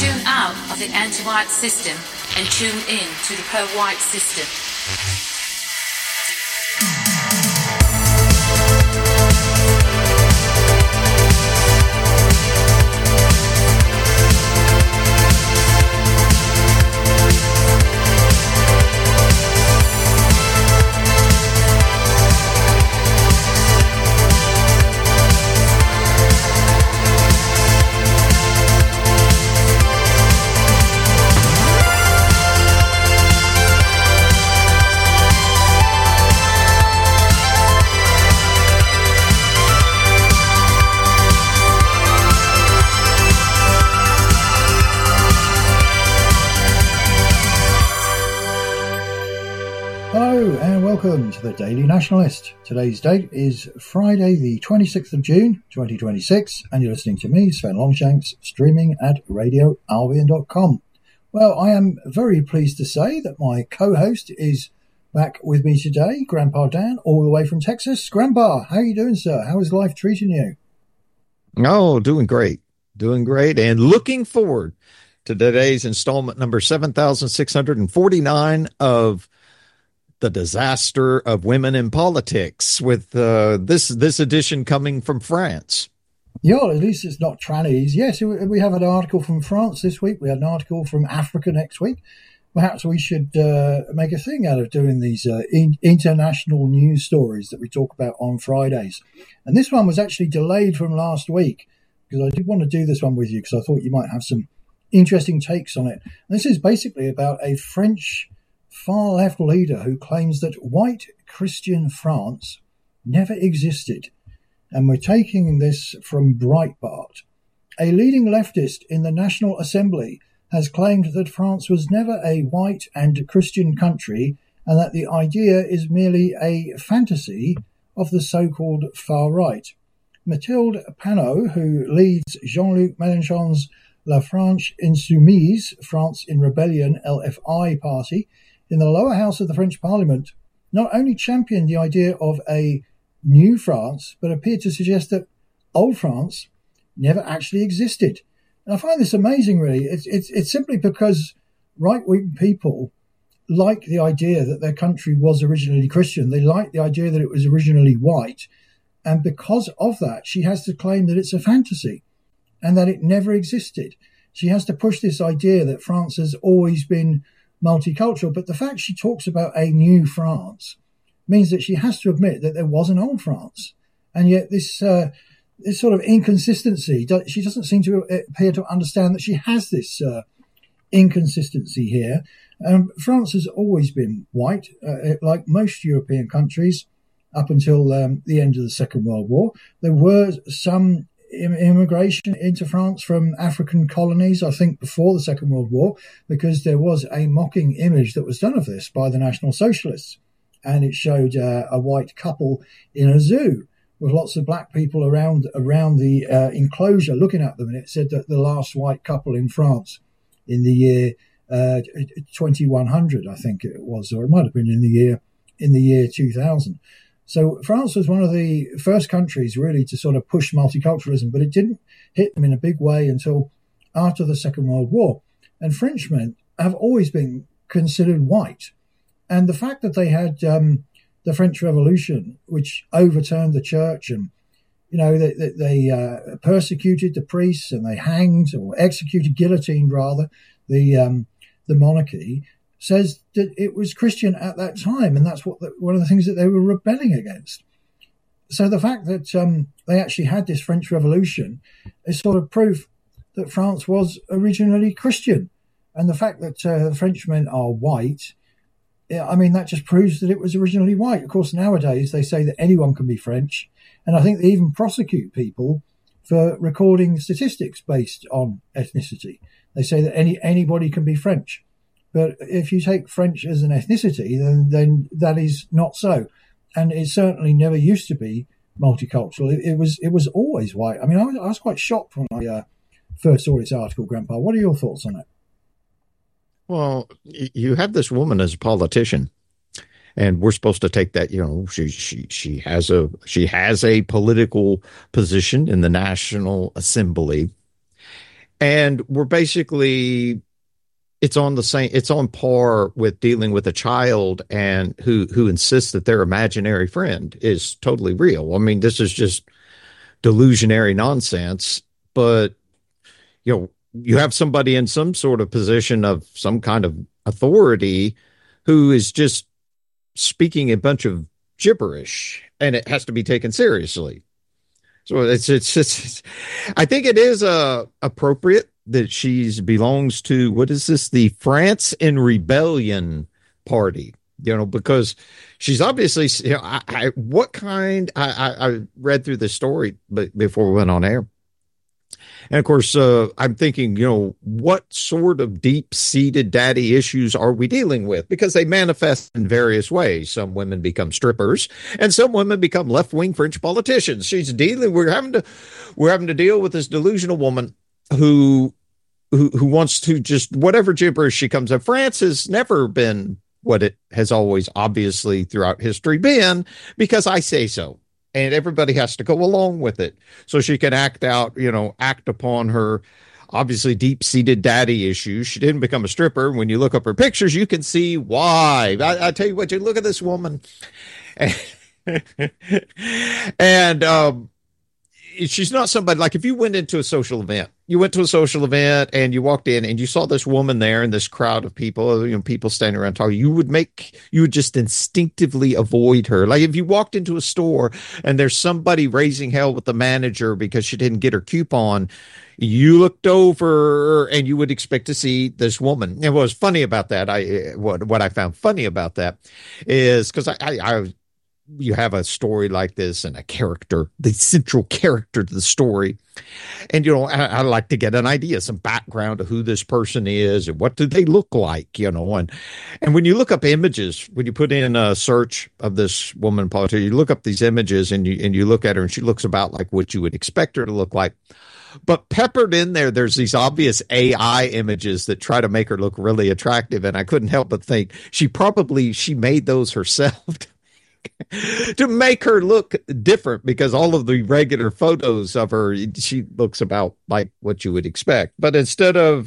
Tune out of the anti-white system and tune in to the pro-white system. Hello and welcome to the Daily Nationalist. Today's date is Friday the 26th of June 2026 and you're listening to me, Sven Longshanks, streaming at radioalbion.com. Well, I am very pleased to say that my co-host is back with me today, Grandpa Dan, all the way from Texas. Grandpa, how are you doing, sir? How is life treating you? Oh, doing great, and looking forward to today's installment number 7,649 of The Disaster of Women in Politics, with this edition coming from France. Yeah, at least it's not trannies. Yes, we have an article from France this week. We had an article from Africa next week. Perhaps we should make a thing out of doing these international news stories that we talk about on Fridays. And this one was actually delayed from last week because I did want to do this one with you because I thought you might have some interesting takes on it. And this is basically about a French far-left leader who claims that white Christian France never existed. And we're taking this from Breitbart. A leading leftist in the National Assembly has claimed that France was never a white and Christian country and that the idea is merely a fantasy of the so-called far right. Mathilde Panot, who leads Jean-Luc Mélenchon's La France Insoumise, France in Rebellion, LFI party, in the lower house of the French Parliament, not only championed the idea of a new France, but appeared to suggest that old France never actually existed. And I find this amazing, really. It's simply because right-wing people like the idea that their country was originally Christian. They like the idea that it was originally white. And because of that, she has to claim that it's a fantasy and that it never existed. She has to push this idea that France has always been multicultural, but the fact she talks about a new France means that she has to admit that there was an old France, and yet this sort of inconsistency, she doesn't seem to appear to understand that she has this inconsistency here. France has always been white, like most European countries, up until the end of the Second World War. There were some immigration into France from African colonies, I think, before the Second World War, because there was a mocking image that was done of this by the National Socialists. And it showed a white couple in a zoo with lots of black people around the enclosure looking at them. And it said that the last white couple in France in the year 2100, I think it was, or it might have been in the year 2000. So France was one of the first countries really to sort of push multiculturalism, but it didn't hit them in a big way until after the Second World War. And Frenchmen have always been considered white. And the fact that they had the French Revolution, which overturned the church, and they persecuted the priests and they hanged or executed, guillotined rather, the monarchy, says that it was Christian at that time, and that's one of the things that they were rebelling against. So the fact that they actually had this French Revolution is sort of proof that France was originally Christian. And the fact that the Frenchmen are white, I mean, that just proves that it was originally white. Of course, nowadays they say that anyone can be French, and I think they even prosecute people for recording statistics based on ethnicity. They say that anybody can be French. But if you take French as an ethnicity, then that is not so. And it certainly never used to be multicultural. It was always white. I mean, I was quite shocked when I first saw this article, Grandpa. What are your thoughts on it? Well, you have this woman as a politician, and we're supposed to take that, she has a political position in the National Assembly. And we're basically, it's on par with dealing with a child and who insists that their imaginary friend is totally real. I mean, this is just delusionary nonsense. But, you have somebody in some sort of position of some kind of authority who is just speaking a bunch of gibberish, and it has to be taken seriously. So it's I think it is appropriate that she belongs to, what is this, the France in Rebellion party, because she's obviously, I read through the story before we went on air. And of course, I'm thinking, what sort of deep-seated daddy issues are we dealing with? Because they manifest in various ways. Some women become strippers, and some women become left-wing French politicians. We're having to deal with this delusional woman who wants to just, whatever gibberish she comes up. France has never been what it has always obviously throughout history been, because I say so. And everybody has to go along with it so she can act upon her obviously deep-seated daddy issues. She didn't become a stripper. When you look up her pictures, you can see why. I tell you what, you look at this woman, and she's not somebody, like, if you went to a social event and you walked in and you saw this woman there in this crowd of people, people standing around talking, you would just instinctively avoid her. Like if you walked into a store and there's somebody raising hell with the manager because she didn't get her coupon, you looked over and you would expect to see this woman. And what was funny about that, what I found funny about that is, because you have a story like this and a character, the central character to the story. And, I like to get an idea, some background of who this person is and what do they look like, and when you look up images, when you put in a search of this woman politician, you look up these images and you look at her and she looks about like what you would expect her to look like. But peppered in there's these obvious AI images that try to make her look really attractive. And I couldn't help but think she made those herself to make her look different, because all of the regular photos of her, she looks about like what you would expect. But instead of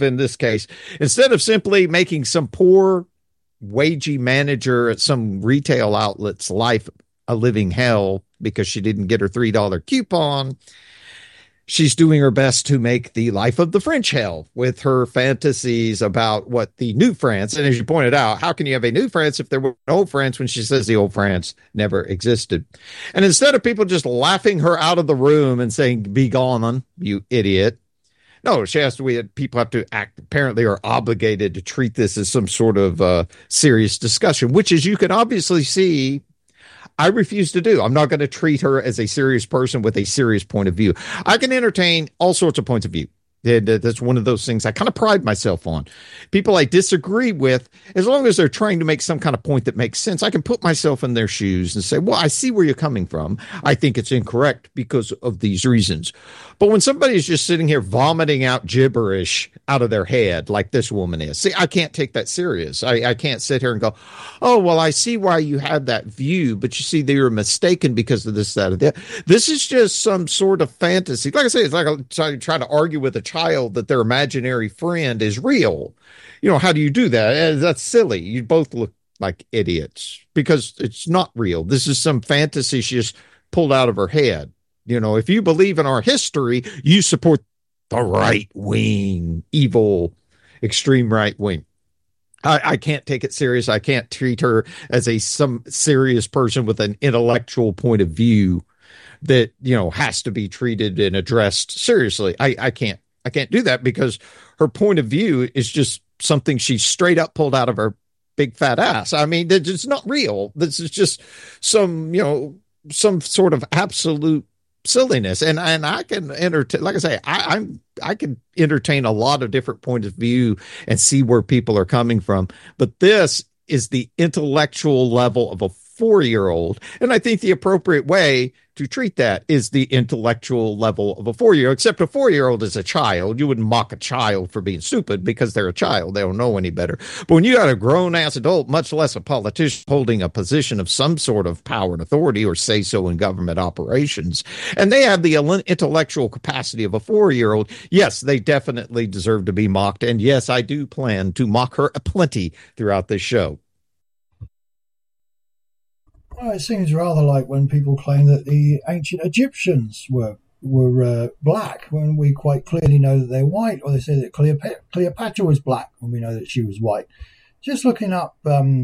simply making some poor wagey manager at some retail outlet's life a living hell because she didn't get her $3 coupon, she's doing her best to make the life of the French hell with her fantasies about what the new France. And as you pointed out, how can you have a new France if there were an old France, when she says the old France never existed? And instead of people just laughing her out of the room and saying, "Be gone, you idiot," no, people have to act, apparently are obligated to treat this as some sort of serious discussion, which, as you can obviously see, I refuse to do. I'm not going to treat her as a serious person with a serious point of view. I can entertain all sorts of points of view. That's one of those things I kind of pride myself on. People I disagree with, as long as they're trying to make some kind of point that makes sense, I can put myself in their shoes and say, well, I see where you're coming from. I think it's incorrect because of these reasons. But when somebody is just sitting here vomiting out gibberish out of their head like this woman is, see, I can't take that serious. I can't sit here and go, oh, well, I see why you have that view, but you see, they were mistaken because of this, that, or that. This is just some sort of fantasy. Like I say, it's like trying to argue with a child that their imaginary friend is real. How do you do that? That's silly. You both look like idiots because it's not real. This is some fantasy she just pulled out of her head. If you believe in our history, you support the right wing, evil, extreme right wing. I can't take it serious. I can't treat her as some serious person with an intellectual point of view that, has to be treated and addressed seriously. I can't do that because her point of view is just something she straight up pulled out of her big fat ass. I mean, it's not real. This is just some sort of absolute silliness. And I can entertain, like I say, I can entertain a lot of different points of view and see where people are coming from. But this is the intellectual level of a 4-year-old. And I think the appropriate way to treat that is the intellectual level of a 4-year-old, except a 4-year-old is a child. You wouldn't mock a child for being stupid because they're a child. They don't know any better. But when you got a grown-ass adult, much less a politician, holding a position of some sort of power and authority or say-so in government operations, and they have the intellectual capacity of a 4-year-old, yes, they definitely deserve to be mocked. And yes, I do plan to mock her aplenty throughout this show. Well, it seems rather like when people claim that the ancient Egyptians were black, when we quite clearly know that they're white, or they say that Cleopatra was black when we know that she was white. Just looking up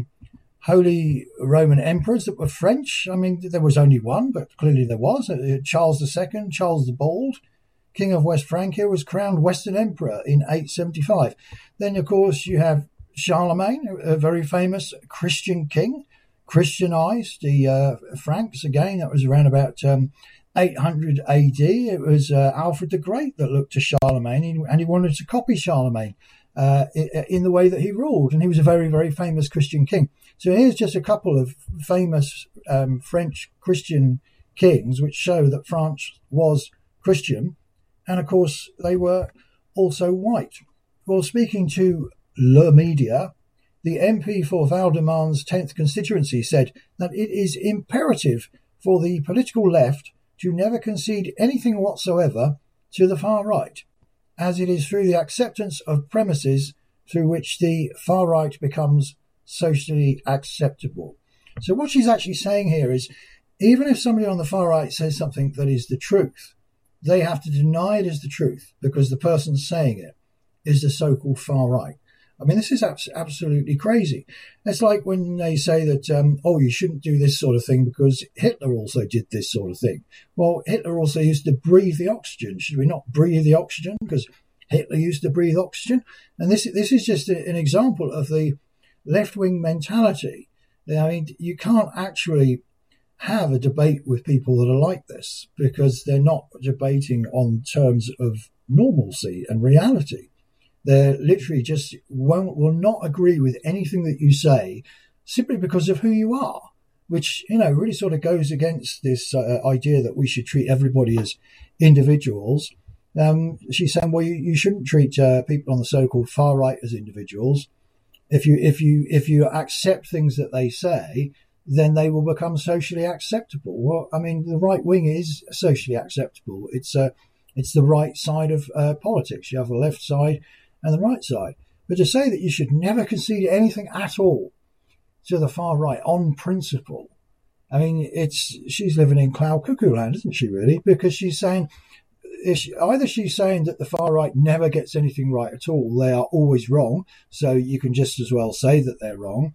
Holy Roman emperors that were French, I mean, there was only one, but clearly there was. Charles II, Charles the Bald, King of West Francia, was crowned Western Emperor in 875. Then, of course, you have Charlemagne, a very famous Christian king, Christianized the Franks again. That was around about 800 AD. It was Alfred the Great that looked to Charlemagne, and he wanted to copy Charlemagne in the way that he ruled. And he was a very, very famous Christian king. So here's just a couple of famous French Christian kings, which show that France was Christian. And of course, they were also white. Well, speaking to Le Media, the MP for Val-de-Marne's 10th constituency said that it is imperative for the political left to never concede anything whatsoever to the far right, as it is through the acceptance of premises through which the far right becomes socially acceptable. So what she's actually saying here is, even if somebody on the far right says something that is the truth, they have to deny it as the truth because the person saying it is the so-called far right. I mean, this is absolutely crazy. It's like when they say that, you shouldn't do this sort of thing because Hitler also did this sort of thing. Well, Hitler also used to breathe the oxygen. Should we not breathe the oxygen because Hitler used to breathe oxygen? And this is just an example of the left-wing mentality. I mean, you can't actually have a debate with people that are like this because they're not debating on terms of normalcy and reality. They literally just will not agree with anything that you say simply because of who you are, which, really sort of goes against this idea that we should treat everybody as individuals. She's saying, well, you shouldn't treat people on the so-called far right as individuals. If you accept things that they say, then they will become socially acceptable. Well, I mean, the right wing is socially acceptable. It's the right side of politics. You have the left side and the right side. But to say that you should never concede anything at all to the far right on principle, I mean, she's living in cloud cuckoo land, isn't she, really? Because she's saying, either she's saying that the far right never gets anything right at all, they are always wrong, so you can just as well say that they're wrong,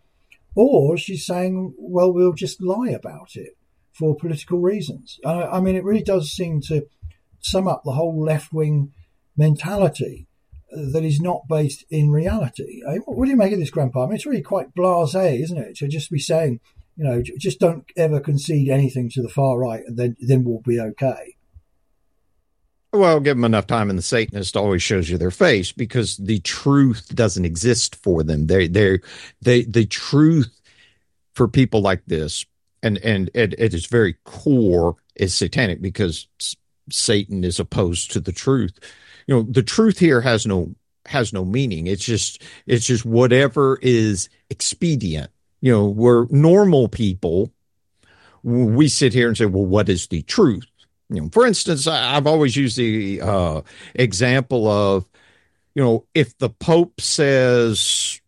or she's saying, well, we'll just lie about it for political reasons. I mean, it really does seem to sum up the whole left-wing mentality that is not based in reality. What do you make of this, Grandpa? I mean, it's really quite blasé, isn't it? To just be saying, just don't ever concede anything to the far right and then we'll be okay. Well, give them enough time, and the Satanist always shows you their face because the truth doesn't exist for them. The truth for people like this, and at its very core, is satanic because Satan is opposed to the truth. The truth here has no meaning. It's just whatever is expedient. We're normal people. We sit here and say, well, what is the truth? For instance, I've always used the example of, if the Pope says,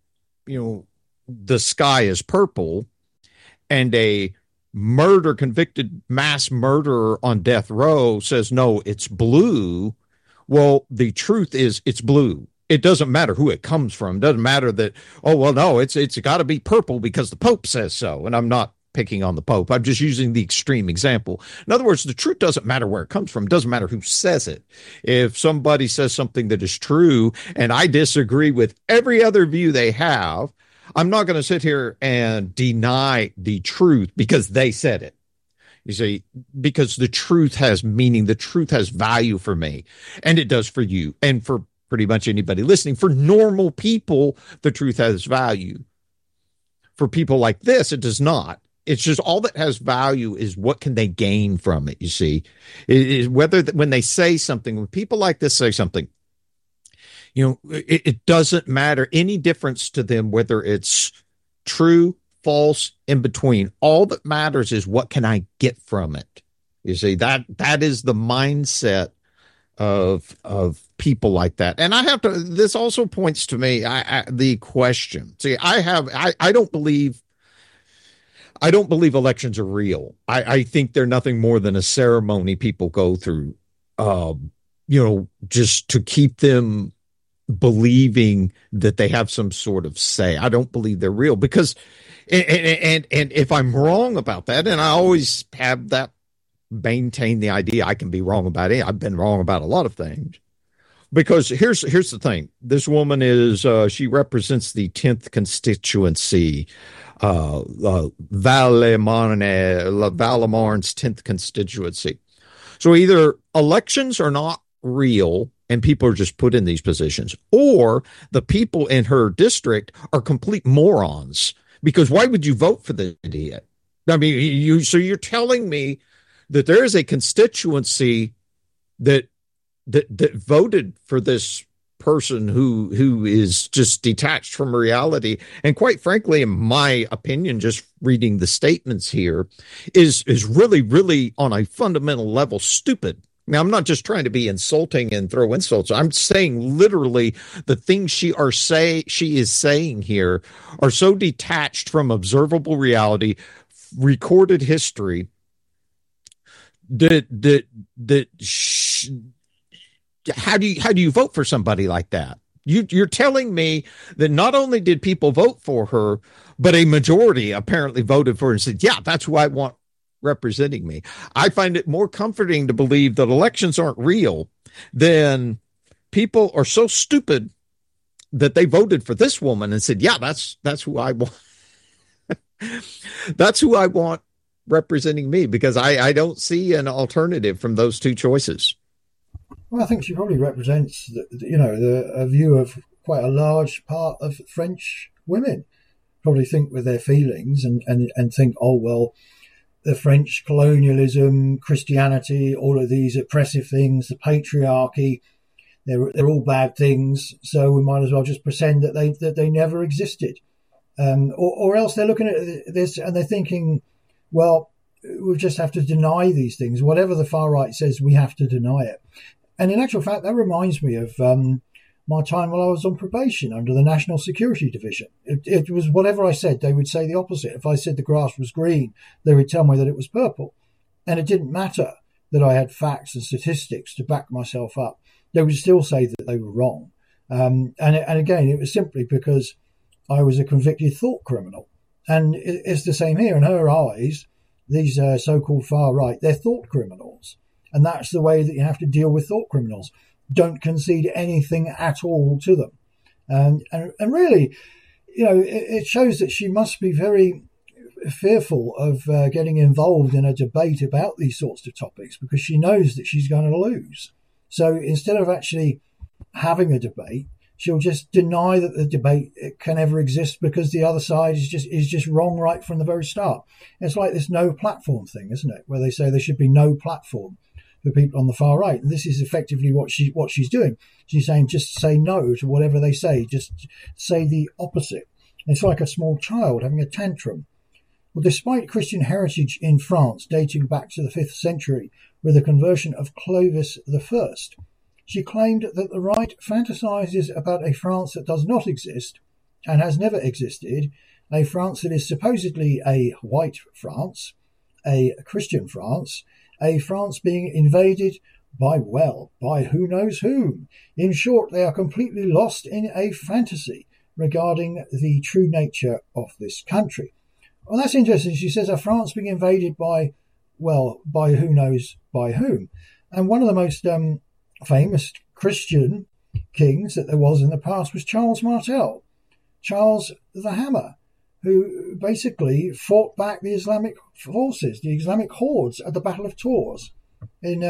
the sky is purple, and a convicted mass murderer on death row says, no, it's blue. Well, the truth is it's blue. It doesn't matter who it comes from. It doesn't matter that, it's got to be purple because the Pope says so. And I'm not picking on the Pope. I'm just using the extreme example. In other words, the truth doesn't matter where it comes from. It doesn't matter who says it. If somebody says something that is true and I disagree with every other view they have, I'm not going to sit here and deny the truth because they said it. You see, because the truth has meaning, the truth has value for me, and it does for you, and for pretty much anybody listening. For normal people, the truth has value. For people like this, it does not. It's just all that has value is what can they gain from it. You see, it is whether when they say something, when people like this say something, it doesn't matter any difference to them whether it's true, false, in between. All that matters is what can I get from it. You see, that is the mindset of people like that. And this also points to me, the question. See, I don't believe elections are real. I think they're nothing more than a ceremony people go through, just to keep them believing that they have some sort of say. I don't believe they're real because, and if I'm wrong about that, and I always have that, maintain the idea I can be wrong about it. I've been wrong about a lot of things. Because here's the thing. This woman she represents the 10th constituency, Val-de-Marne's 10th constituency. So either elections are not real and people are just put in these positions, or the people in her district are complete morons. Because why would you vote for the idiot? I mean, you're telling me that there is a constituency that voted for this person who is just detached from reality, and quite frankly, in my opinion, just reading the statements here, is really, really on a fundamental level stupid. Now, I'm not just trying to be insulting and throw insults. I'm saying literally the things she is saying here are so detached from observable reality, recorded history, how do you vote for somebody like that? You're telling me that not only did people vote for her, but a majority apparently voted for her and said, yeah, that's who I want representing me. I find it more comforting to believe that elections aren't real than people are so stupid that they voted for this woman and said, yeah, that's who I want. That's who I want representing me, because I don't see an alternative from those two choices. Well, I think she probably represents a view of quite a large part of French women. Probably think with their feelings and think, oh well, the French colonialism, Christianity, all of these oppressive things, the patriarchy, they're all bad things. So we might as well just pretend that they never existed. Or else they're looking at this and they're thinking, well, we just have to deny these things. Whatever the far right says, we have to deny it. And in actual fact, that reminds me of my time while I was on probation under the National Security Division. It was whatever I said, they would say the opposite. If I said the grass was green, they would tell me that it was purple. And it didn't matter that I had facts and statistics to back myself up. They would still say that they were wrong. And again, it was simply because I was a convicted thought criminal. And it's the same here. In her eyes, these so-called far right, they're thought criminals. And that's the way that you have to deal with thought criminals. Don't concede anything at all to them. And really, it shows that she must be very fearful of getting involved in a debate about these sorts of topics, because she knows that she's going to lose. So instead of actually having a debate, she'll just deny that the debate can ever exist because the other side is just wrong right from the very start. It's like this no platform thing, isn't it? Where they say there should be no platform for people on the far right. And this is effectively what she's doing. She's saying just say no to whatever they say. Just say the opposite. It's like a small child having a tantrum. Well, despite Christian heritage in France dating back to the 5th century with the conversion of Clovis I, she claimed that the right fantasizes about a France that does not exist and has never existed, a France that is supposedly a white France, a Christian France, a France being invaded by who knows whom. In short, they are completely lost in a fantasy regarding the true nature of this country. Well, that's interesting. She says a France being invaded by who knows by whom. And one of the most famous Christian kings that there was in the past was Charles Martel, Charles the Hammer, who basically fought back the Islamic forces, the Islamic hordes at the Battle of Tours in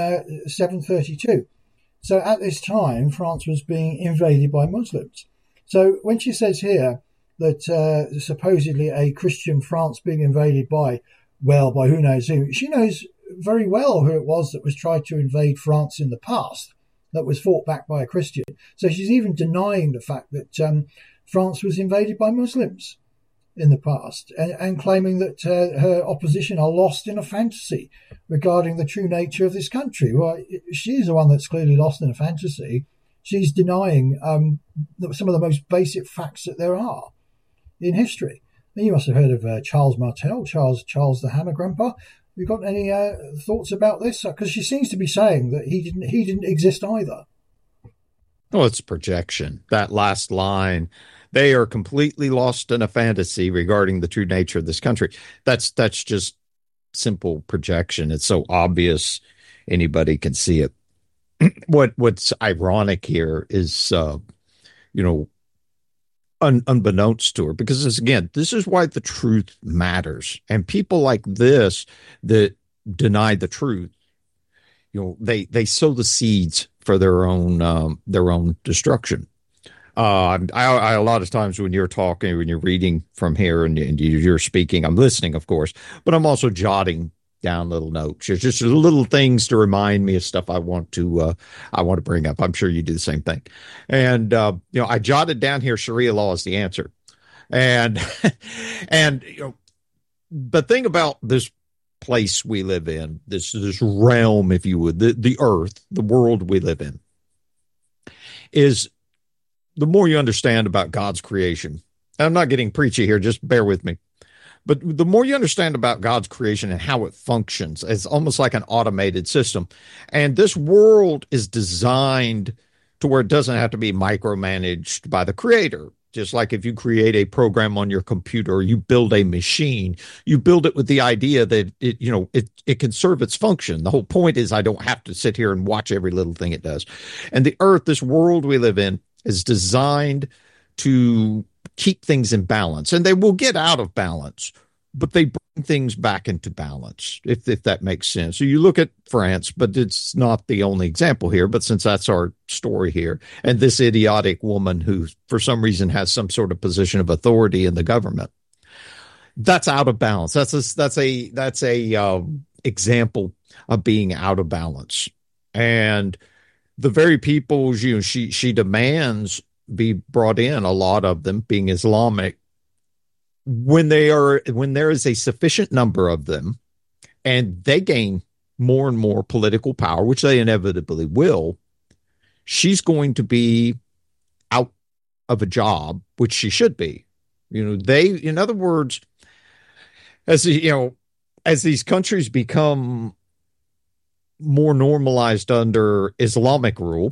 732. So at this time, France was being invaded by Muslims. So when she says here, that supposedly a Christian France being invaded by who knows who. She knows very well who it was that was tried to invade France in the past, that was fought back by a Christian. So she's even denying the fact that France was invaded by Muslims in the past, and claiming that her opposition are lost in a fantasy regarding the true nature of this country. Well, she's the one that's clearly lost in a fantasy. She's denying some of the most basic facts that there are in history. And you must have heard of Charles Martel, Charles the Hammer Grandpa. Have you got any thoughts about this? Because she seems to be saying that he didn't exist either. Oh, it's projection. That last line, they are completely lost in a fantasy regarding the true nature of this country. That's just simple projection. It's so obvious anybody can see it. What's ironic here is, unbeknownst to her, because this is why the truth matters. And people like this that deny the truth, they sow the seeds for their own destruction. I a lot of times when you're talking, when you're reading from here and you're speaking, I'm listening, of course, but I'm also jotting down little notes. There's just little things to remind me of stuff I want to bring up. I'm sure you do the same thing. And I jotted down here, Sharia law is the answer. And the thing about this place we live in, this realm, if you would, the earth, the world we live in, is the more you understand about God's creation. I'm not getting preachy here, just bear with me. But the more you understand about God's creation and how it functions, it's almost like an automated system. And this world is designed to where it doesn't have to be micromanaged by the creator. Just like if you create a program on your computer or you build a machine, you build it with the idea that it can serve its function. The whole point is I don't have to sit here and watch every little thing it does. And the earth, this world we live in, is designed to keep things in balance, and they will get out of balance, but they bring things back into balance, if that makes sense. So you look at France, but it's not the only example here, but since that's our story here, and this idiotic woman who for some reason has some sort of position of authority in the government, that's out of balance. That's a example of being out of balance. And the very people she demands be brought in, a lot of them being Islamic, when there is a sufficient number of them and they gain more and more political power, which they inevitably will, she's going to be out of a job, which she should be. In other words, as these countries become more normalized under Islamic rule,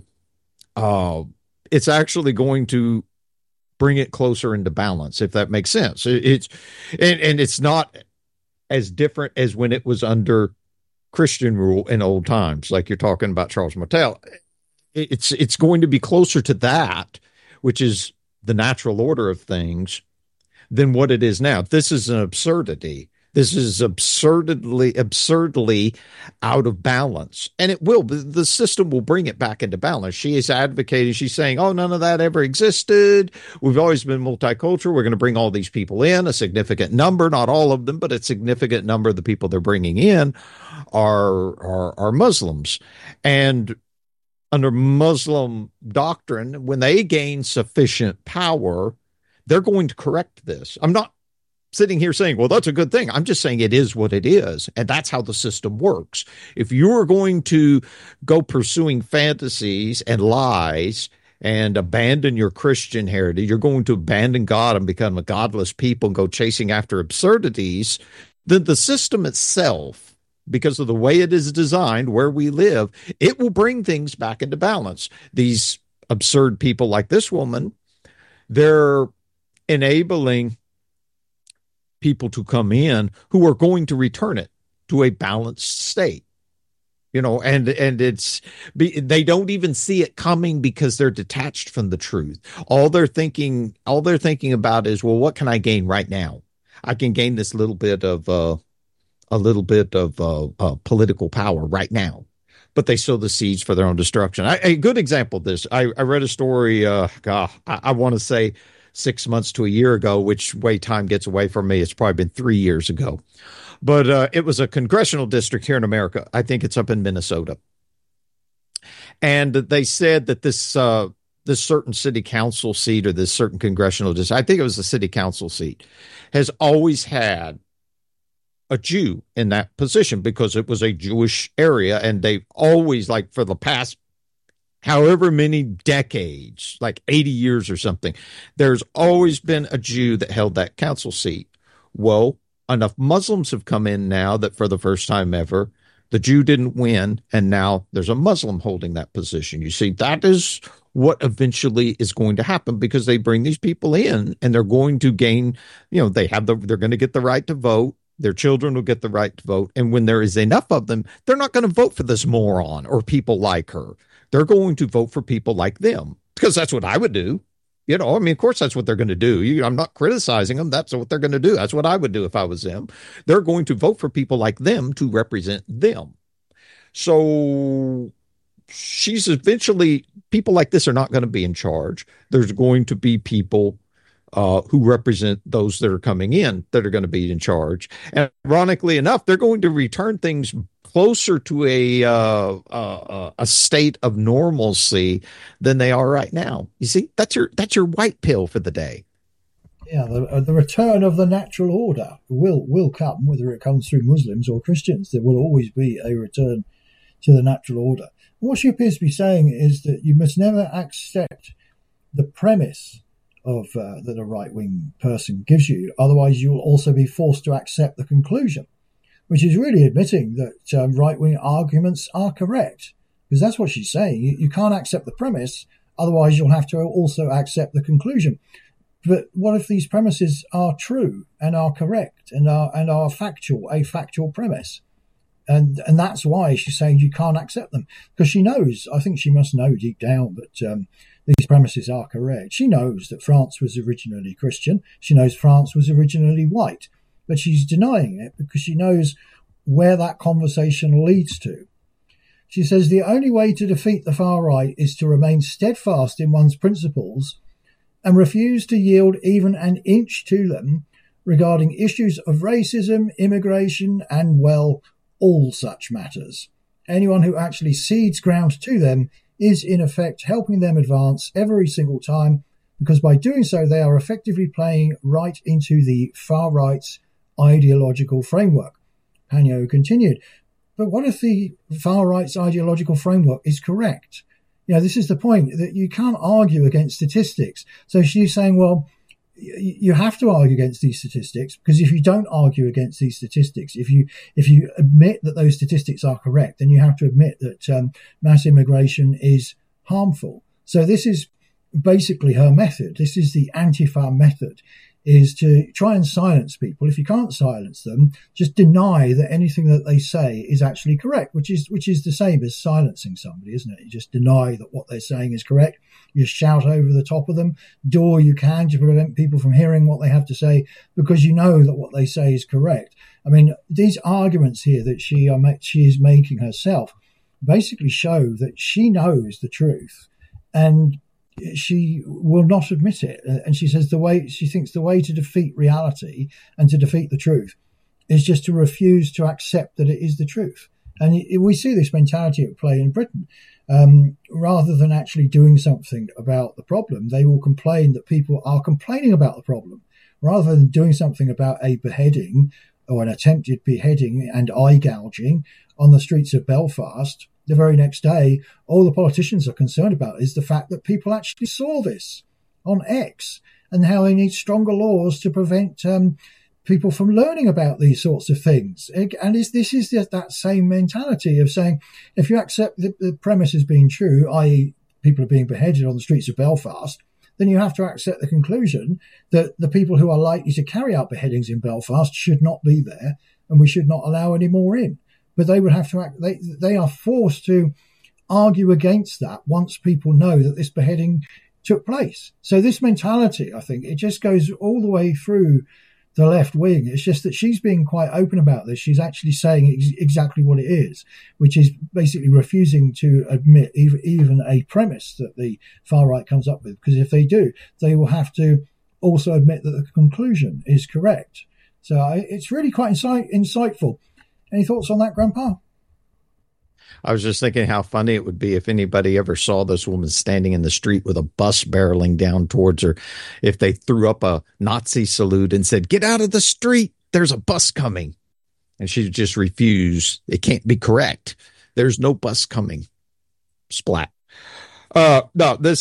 it's actually going to bring it closer into balance, if that makes sense. It's not as different as when it was under Christian rule in old times, like you're talking about Charles Martel. It's going to be closer to that, which is the natural order of things, than what it is now. This is an absurdity. This is absurdly out of balance. And it will. The system will bring it back into balance. She is advocating. She's saying, oh, none of that ever existed. We've always been multicultural. We're going to bring all these people in, a significant number, not all of them, but a significant number of the people they're bringing in are Muslims. And under Muslim doctrine, when they gain sufficient power, they're going to correct this. I'm not sitting here saying, well, that's a good thing. I'm just saying it is what it is. And that's how the system works. If you're going to go pursuing fantasies and lies and abandon your Christian heritage, you're going to abandon God and become a godless people and go chasing after absurdities, then the system itself, because of the way it is designed, where we live, it will bring things back into balance. These absurd people like this woman, they're enabling people to come in who are going to return it to a balanced state, and they don't even see it coming because they're detached from the truth. All they're thinking about is, well, what can I gain right now? I can gain this little bit of political power right now, but they sow the seeds for their own destruction. A good example of this, I read a story, I want to say 6 months to a year ago, which way time gets away from me. It's probably been 3 years ago. But it was a congressional district here in America. I think it's up in Minnesota. And they said that this certain city council seat or this certain congressional district, I think it was the city council seat, has always had a Jew in that position because it was a Jewish area. And they've always, like for the past however many decades, like 80 years or something, there's always been a Jew that held that council seat. Well, enough Muslims have come in now that for the first time ever, the Jew didn't win, and now there's a Muslim holding that position. You see, that is what eventually is going to happen because they bring these people in and they're going to gain, they're going to get the right to vote. Their children will get the right to vote. And when there is enough of them, they're not going to vote for this moron or people like her. They're going to vote for people like them because that's what I would do. Of course, that's what they're going to do. I'm not criticizing them. That's what they're going to do. That's what I would do if I was them. They're going to vote for people like them to represent them. So she's eventually, people like this are not going to be in charge. There's going to be people who represent those that are coming in that are going to be in charge. And ironically enough, they're going to return things closer to a state of normalcy than they are right now. You see, that's your white pill for the day. Yeah, the return of the natural order will come, whether it comes through Muslims or Christians. There will always be a return to the natural order. What she appears to be saying is that you must never accept the premise of that a right-wing person gives you. Otherwise, you will also be forced to accept the conclusion, which is really admitting that right-wing arguments are correct, because that's what she's saying. You can't accept the premise, otherwise you'll have to also accept the conclusion. But what if these premises are true and are correct and are factual, a factual premise? And that's why she's saying you can't accept them, because she knows, I think she must know deep down that these premises are correct. She knows that France was originally Christian. She knows France was originally white. But she's denying it because she knows where that conversation leads to. She says the only way to defeat the far right is to remain steadfast in one's principles and refuse to yield even an inch to them regarding issues of racism, immigration, and, well, all such matters. Anyone who actually cedes ground to them is, in effect, helping them advance every single time, because by doing so they are effectively playing right into the far right's ideological framework. Pagnot continued, but what if the far right's ideological framework is correct? This is the point, that you can't argue against statistics. So she's saying, well, you have to argue against these statistics, because if you don't argue against these statistics, if you admit that those statistics are correct, then you have to admit that mass immigration is harmful. So this is basically her method. This is the Antifa method, is to try and silence people. If you can't silence them, just deny that anything that they say is actually correct, which is the same as silencing somebody, isn't it? You just deny that what they're saying is correct. You shout over the top of them, do all you can to prevent people from hearing what they have to say, because you know that what they say is correct. I mean, these arguments here that she is making herself basically show that she knows the truth, and she will not admit it. And she says she thinks the way to defeat reality and to defeat the truth is just to refuse to accept that it is the truth. And we see this mentality at play in Britain. Rather than actually doing something about the problem, they will complain that people are complaining about the problem. Rather than doing something about a beheading or an attempted beheading and eye gouging on the streets of Belfast, the very next day, all the politicians are concerned about is the fact that people actually saw this on X, and how they need stronger laws to prevent people from learning about these sorts of things. And this is that same mentality of saying, if you accept the premise as being true, i.e. people are being beheaded on the streets of Belfast, then you have to accept the conclusion that the people who are likely to carry out beheadings in Belfast should not be there, and we should not allow any more in. But they would have to they are forced to argue against that once people know that this beheading took place. So this mentality, I think, it just goes all the way through the left wing. It's just that she's being quite open about this. She's actually saying exactly what it is, which is basically refusing to admit even a premise that the far right comes up with. Because if they do, they will have to also admit that the conclusion is correct. So it's really quite insightful. Any thoughts on that, Grandpa? I was just thinking how funny it would be if anybody ever saw this woman standing in the street with a bus barreling down towards her, if they threw up a Nazi salute and said, "Get out of the street, there's a bus coming." And she just refused. It can't be correct. There's no bus coming. Splat. No, this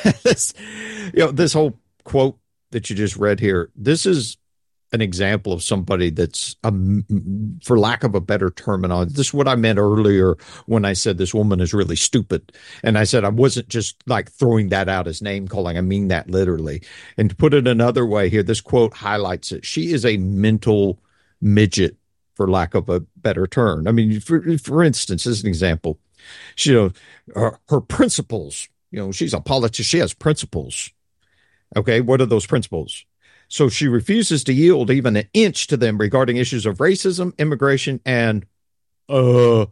whole quote that you just read here, this is an example of somebody that's, for lack of a better terminology, this is what I meant earlier when I said this woman is really stupid. And I said I wasn't just like throwing that out as name calling. I mean that literally. And to put it another way here, this quote highlights it. She is a mental midget, for lack of a better term. I mean, for instance, as an example, her principles, she's a politician. She has principles. Okay, what are those principles? So she refuses to yield even an inch to them regarding issues of racism, immigration, and, all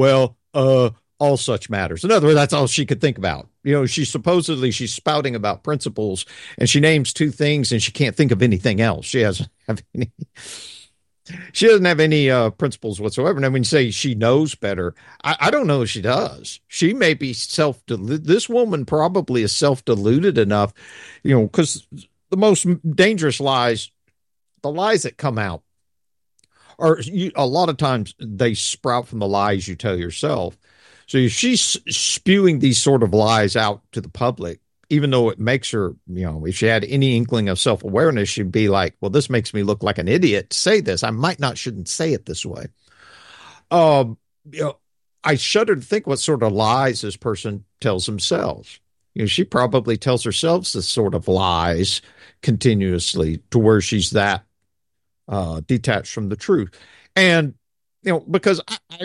such matters. In other words, that's all she could think about. She's spouting about principles, and she names two things, and she can't think of anything else. She doesn't have any principles whatsoever. And when you say she knows better, I don't know if she does. She may be this woman probably is self-deluded enough, because the most dangerous lies, the lies that come out, are a lot of times they sprout from the lies you tell yourself. So if she's spewing these sort of lies out to the public, even though it makes her, if she had any inkling of self-awareness, she'd be like, well, this makes me look like an idiot to say this. I shouldn't say it this way. I shudder to think what sort of lies this person tells themselves. She probably tells herself this sort of lies continuously to where she's that detached from the truth. And, because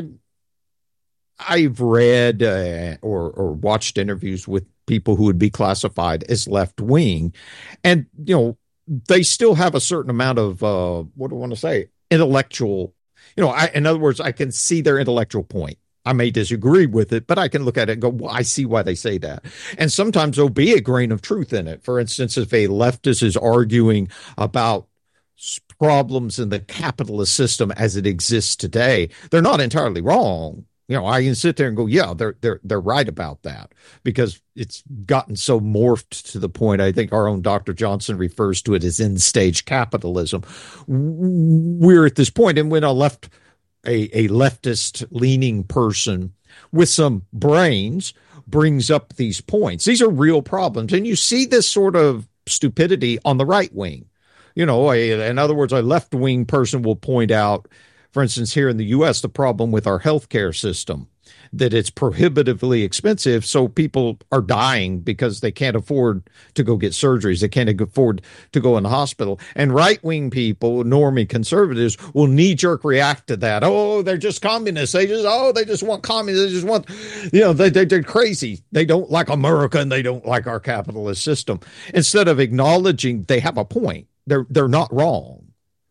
I've read or watched interviews with people who would be classified as left wing, and, they still have a certain amount of, intellectual, in other words, I can see their intellectual point. I may disagree with it, but I can look at it and go, well, I see why they say that. And sometimes there'll be a grain of truth in it. For instance, if a leftist is arguing about problems in the capitalist system as it exists today, they're not entirely wrong. I can sit there and go, yeah, they're right about that, because it's gotten so morphed to the point. I think our own Dr. Johnson refers to it as end stage capitalism. We're at this point, and when a leftist leaning person with some brains brings up these points, these are real problems. And you see this sort of stupidity on the right wing. In other words, a left wing person will point out, for instance, here in the U.S., the problem with our healthcare system, that it's prohibitively expensive. So people are dying because they can't afford to go get surgeries. They can't afford to go in the hospital. And right-wing people, normie conservatives, will knee-jerk react to that. Oh, they're just communists. They just want communism. They just want, they're crazy. They don't like America, and they don't like our capitalist system. Instead of acknowledging they have a point. They're not wrong.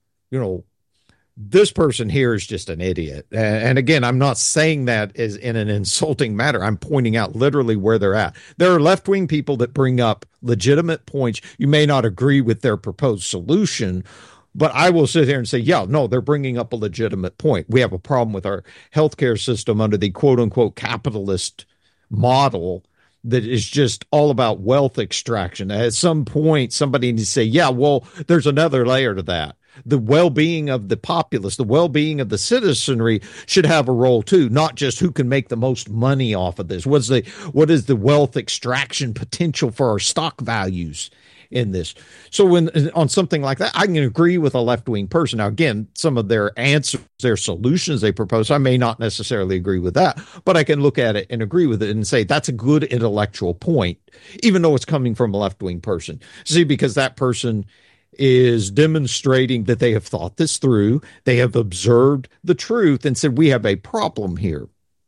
This person here is just an idiot. And again, I'm not saying that as in an insulting manner. I'm pointing out literally where they're at. There are left-wing people that bring up legitimate points. You may not agree with their proposed solution, but I will sit here and say, yeah, no, they're bringing up a legitimate point. We have a problem with our healthcare system under the quote-unquote capitalist model that is just all about wealth extraction. At some point, somebody needs to say, yeah, well, there's another layer to that. The well-being of the populace, the well-being of the citizenry should have a role too, not just who can make the most money off of this. What is the wealth extraction potential for our stock values in this? So when on something like that, I can agree with a left-wing person. Now, again, some of their answers, their solutions they propose, I may not necessarily agree with that, but I can look at it and agree with it and say that's a good intellectual point, even though it's coming from a left-wing person. See, because that person is demonstrating that they have thought this through. They have observed the truth and said, we have a problem here.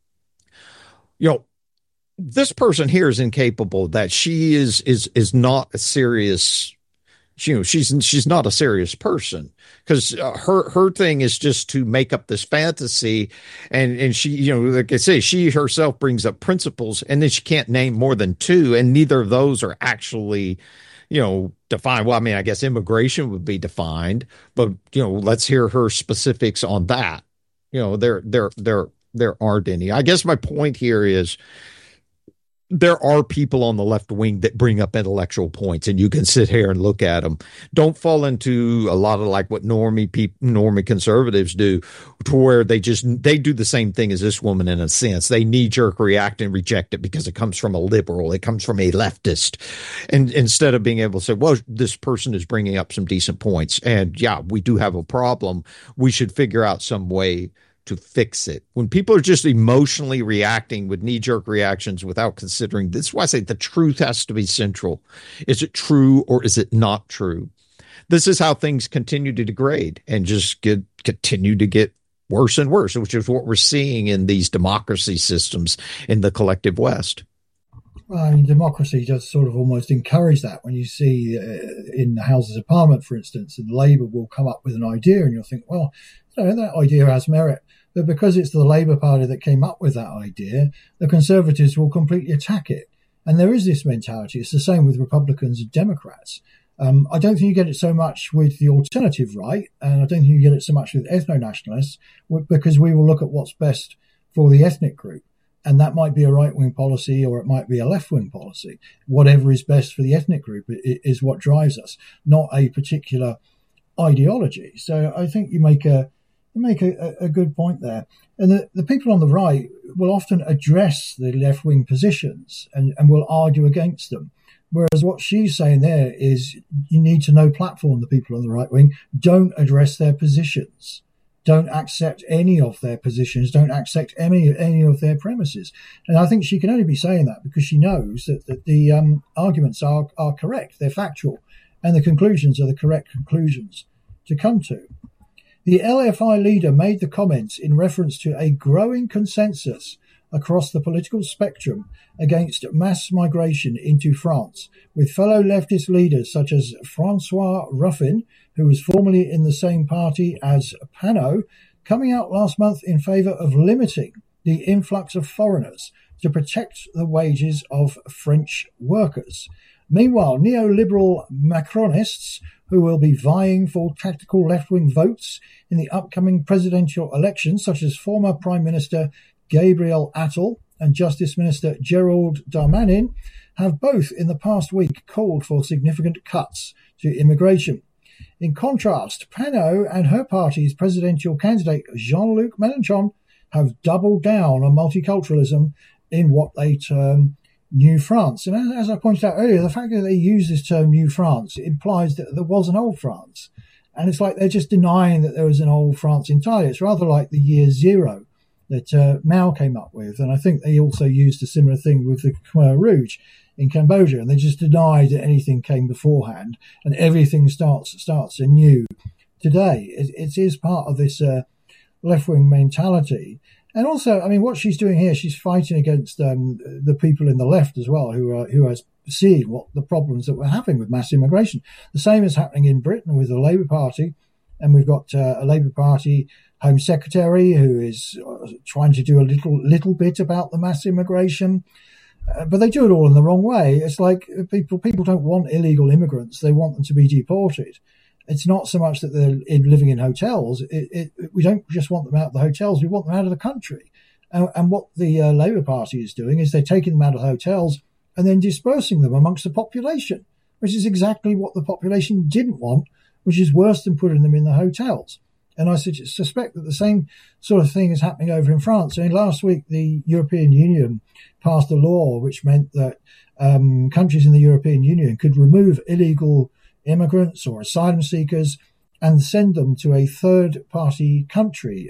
This person here is incapable, that she is not a serious, she's not a serious person, because her thing is just to make up this fantasy. And she, like I say, she herself brings up principles, and then she can't name more than two. And neither of those are actually, defined. Well, I mean, I guess immigration would be defined, but let's hear her specifics on that. There aren't any. I guess my point here is there are people on the left wing that bring up intellectual points, and you can sit here and look at them. Don't fall into a lot of like what normie conservatives do, to where they do the same thing as this woman in a sense. They knee-jerk react and reject it because it comes from a liberal, it comes from a leftist, and instead of being able to say, well, this person is bringing up some decent points, and yeah, we do have a problem. We should figure out some way to fix it. When people are just emotionally reacting with knee-jerk reactions without considering, this is why I say the truth has to be central. Is it true or is it not true? This is how things continue to degrade and just continue to get worse and worse, which is what we're seeing in these democracy systems in the collective West. Well, I mean, democracy does sort of almost encourage that. When you see in the Houses of Parliament, for instance, and Labour will come up with an idea and you'll think, well, that idea has merit. But because it's the Labour Party that came up with that idea, the Conservatives will completely attack it. And there is this mentality. It's the same with Republicans and Democrats. I don't think you get it so much with the alternative right, and I don't think you get it so much with ethno-nationalists, because we will look at what's best for the ethnic group. And that might be a right-wing policy or it might be a left-wing policy. Whatever is best for the ethnic group is what drives us, not a particular ideology. So I think you make a good point there. And the people on the right will often address the left-wing positions and will argue against them. Whereas what she's saying there is you need to know platform the people on the right wing. Don't address their positions. Don't accept any of their positions. Don't accept any of their premises. And I think she can only be saying that because she knows that the arguments are correct. They're factual. And the conclusions are the correct conclusions to come to. The LFI leader made the comments in reference to a growing consensus across the political spectrum against mass migration into France, with fellow leftist leaders such as Francois Ruffin, who was formerly in the same party as Panot, coming out last month in favour of limiting the influx of foreigners to protect the wages of French workers. Meanwhile, neoliberal Macronists, who will be vying for tactical left-wing votes in the upcoming presidential elections, such as former Prime Minister Gabriel Attal and Justice Minister Gerald Darmanin, have both in the past week called for significant cuts to immigration. In contrast, Panot and her party's presidential candidate Jean-Luc Mélenchon have doubled down on multiculturalism in what they term New France. And as I pointed out earlier, the fact that they use this term New France implies that there was an old France. And it's like they're just denying that there was an old France entirely. It's rather like the year zero that Mao came up with. And I think they also used a similar thing with the Khmer Rouge in Cambodia. And they just denied that anything came beforehand and everything starts anew today. It is part of this left-wing mentality. And also, I mean, what she's doing here, she's fighting against the people in the left as well, who are seeing what the problems that we're having with mass immigration. The same is happening in Britain with the Labour Party, and we've got a Labour Party Home Secretary who is trying to do a little bit about the mass immigration, but they do it all in the wrong way. It's like people don't want illegal immigrants; they want them to be deported. It's not so much that they're living in hotels. We don't just want them out of the hotels. We want them out of the country. And what the Labour Party is doing is they're taking them out of hotels and then dispersing them amongst the population, which is exactly what the population didn't want, which is worse than putting them in the hotels. And I suspect that the same sort of thing is happening over in France. I mean, last week, the European Union passed a law which meant that countries in the European Union could remove illegal immigrants or asylum seekers and send them to a third-party country,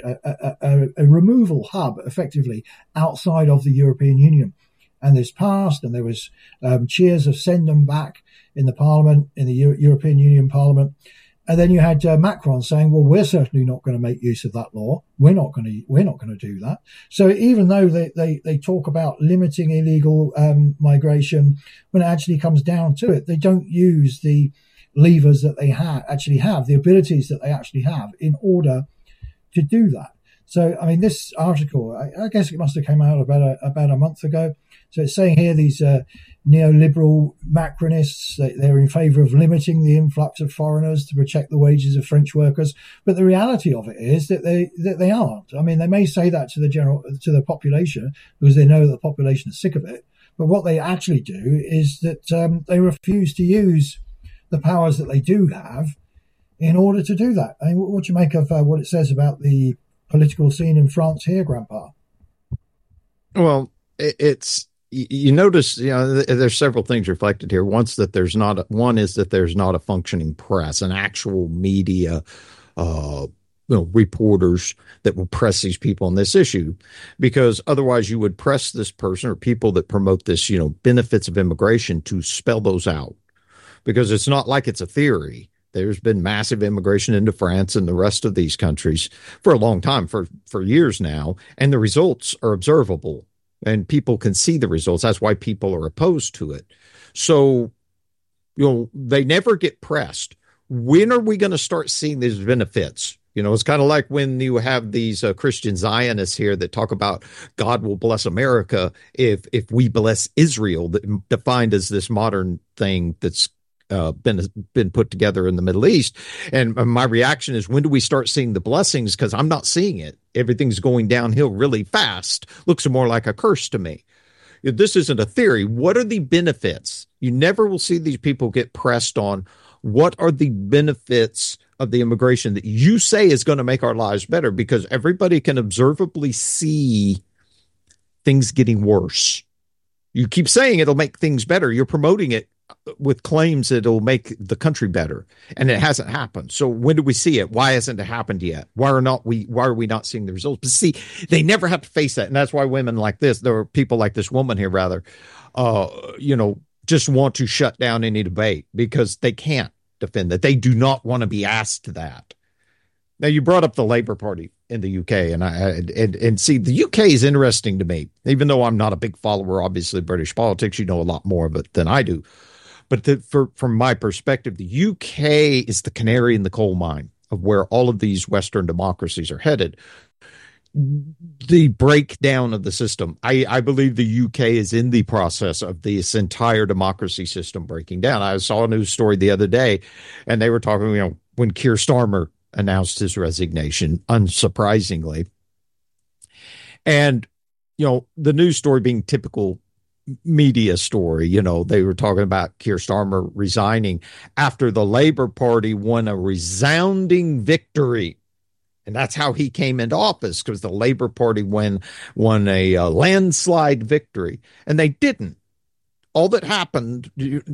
a removal hub, effectively, outside of the European Union. And this passed, and there was cheers of send them back in the Parliament, in the European Union Parliament. And then you had Macron saying, well, we're certainly not going to make use of that law. We're not going to do that. So even though they talk about limiting illegal migration, when it actually comes down to it, they don't use the levers that they actually have, the abilities that they actually have in order to do that. So, I mean, this article, I guess it must have come out about a month ago. So it's saying here these neoliberal Macronists. They're in favour of limiting the influx of foreigners to protect the wages of French workers. But the reality of it is that they aren't. I mean, they may say that to the population because they know that the population is sick of it. But what they actually do is that they refuse to use the powers that they do have in order to do that. I mean, what do you make of what it says about the political scene in France here, Grandpa? Well, it's, you notice, there's several things reflected here. One is that there's not a functioning press, an actual media, reporters that will press these people on this issue, because otherwise you would press this person or people that promote this, benefits of immigration to spell those out, because it's not like it's a theory. There's been massive immigration into France and the rest of these countries for a long time, for years now, and the results are observable and people can see the results. That's why people are opposed to it. So, they never get pressed. When are we going to start seeing these benefits? It's kind of like when you have these Christian Zionists here that talk about God will bless America if we bless Israel, defined as this modern thing that's been put together in the Middle East. And my reaction is, when do we start seeing the blessings? Because I'm not seeing it. Everything's going downhill really fast. Looks more like a curse to me. This isn't a theory. What are the benefits? You never will see these people get pressed on what are the benefits of the immigration that you say is going to make our lives better, because everybody can observably see things getting worse. You keep saying it'll make things better. You're promoting it with claims that it'll make the country better, and it hasn't happened. So when do we see it? Why hasn't it happened yet? Why are we not seeing the results? But see, they never have to face that. And that's why women like this, there are people like this woman here, rather, just want to shut down any debate because they can't defend that. They do not want to be asked that. Now, you brought up the Labour Party in the UK, and see, the UK is interesting to me, even though I'm not a big follower, obviously, of British politics. You know a lot more of it than I do. But from my perspective, the UK is the canary in the coal mine of where all of these Western democracies are headed. The breakdown of the system. I believe the UK is in the process of this entire democracy system breaking down. I saw a news story the other day, and they were talking, when Keir Starmer announced his resignation, unsurprisingly. And, the news story being typical media story, they were talking about Keir Starmer resigning after the Labour Party won a resounding victory. And that's how he came into office, because the Labour Party won a landslide victory, and they didn't. All that happened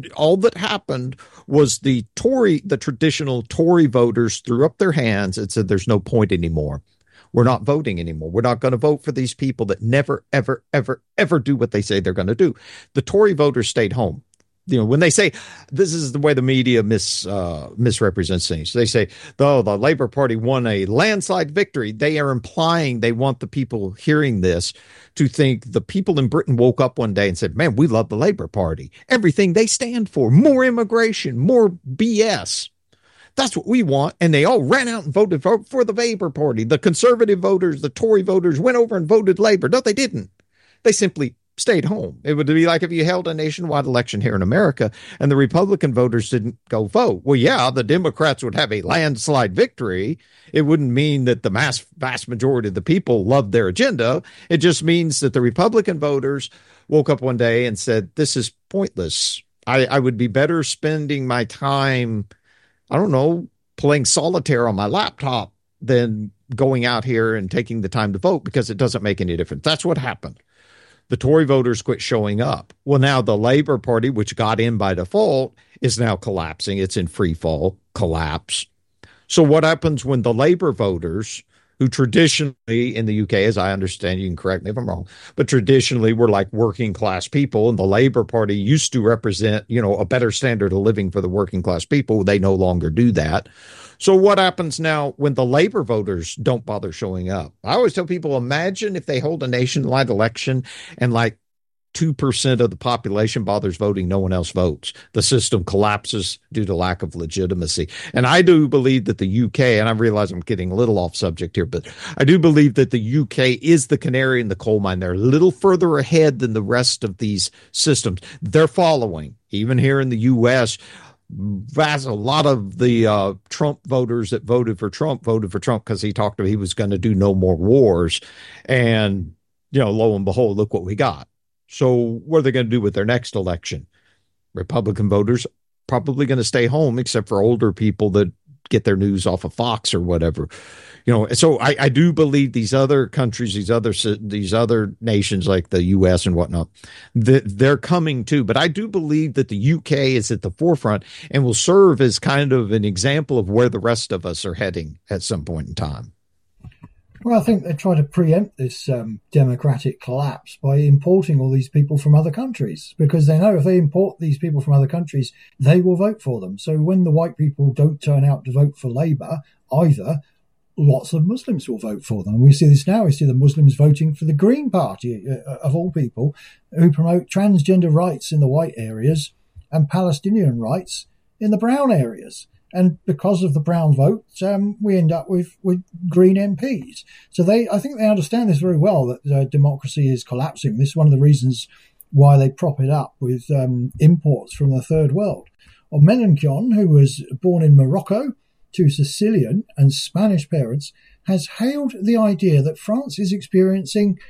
was the traditional Tory voters threw up their hands and said, there's no point anymore. We're not voting anymore. We're not going to vote for these people that never, ever, ever, ever do what they say they're going to do. The Tory voters stayed home. When they say, this is the way the media misrepresents things. They say, the Labour Party won a landslide victory. They are implying they want the people hearing this to think the people in Britain woke up one day and said, man, we love the Labour Party. Everything they stand for, more immigration, more BS. That's what we want. And they all ran out and voted for the Labour Party. The Conservative voters, the Tory voters went over and voted Labour. No, they didn't. They simply stayed home. It would be like if you held a nationwide election here in America and the Republican voters didn't go vote. Well, yeah, the Democrats would have a landslide victory. It wouldn't mean that the vast majority of the people loved their agenda. It just means that the Republican voters woke up one day and said, this is pointless. I would be better spending my time, playing solitaire on my laptop than going out here and taking the time to vote, because it doesn't make any difference. That's what happened. The Tory voters quit showing up. Well, now the Labour Party, which got in by default, is now collapsing. It's in free fall, collapse. So what happens when the Labour voters, who traditionally in the UK, as I understand, you can correct me if I'm wrong, but traditionally were like working class people, and the Labour Party used to represent, a better standard of living for the working class people. They no longer do that. So what happens now when the Labour voters don't bother showing up? I always tell people, imagine if they hold a nationwide election and 2% of the population bothers voting, no one else votes. The system collapses due to lack of legitimacy. And I do believe that the UK, and I realize I'm getting a little off subject here, but I do believe that the UK is the canary in the coal mine. They're a little further ahead than the rest of these systems. They're following, even here in the US. A lot of the Trump voters that voted for Trump because he was going to do no more wars. And, lo and behold, look what we got. So what are they going to do with their next election? Republican voters probably going to stay home, except for older people that get their news off of Fox or whatever. So I do believe these other countries, these other nations like the U.S. and whatnot, they're coming too. But I do believe that the U.K. is at the forefront and will serve as kind of an example of where the rest of us are heading at some point in time. Well, I think they try to preempt this democratic collapse by importing all these people from other countries, because they know if they import these people from other countries, they will vote for them. So when the white people don't turn out to vote for Labour either, lots of Muslims will vote for them. And we see this now. We see the Muslims voting for the Green Party, of all people, who promote transgender rights in the white areas and Palestinian rights in the brown areas. And because of the brown vote, we end up with Green MPs. So I think they understand this very well, that democracy is collapsing. This is one of the reasons why they prop it up with imports from the third world. Well, Mélenchon, who was born in Morocco to Sicilian and Spanish parents, has hailed the idea that France is experiencing